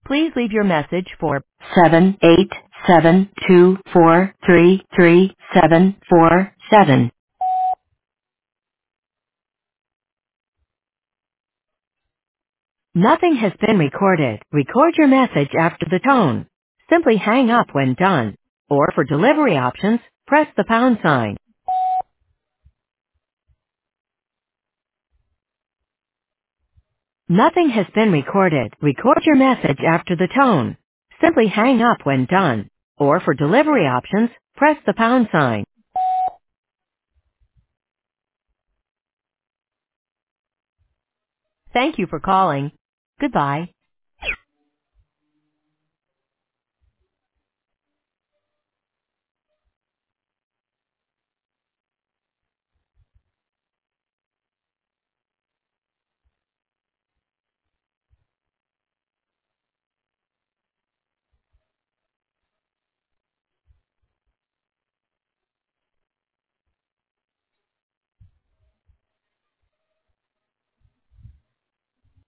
Please leave your message for 78724333747. Nothing has been recorded. Record your message after the tone. Simply hang up when done. Or for delivery options, press the pound sign. Nothing has been recorded. Record your message after the tone. Simply hang up when done. Or for delivery options, press the pound sign. Thank you for calling. Goodbye.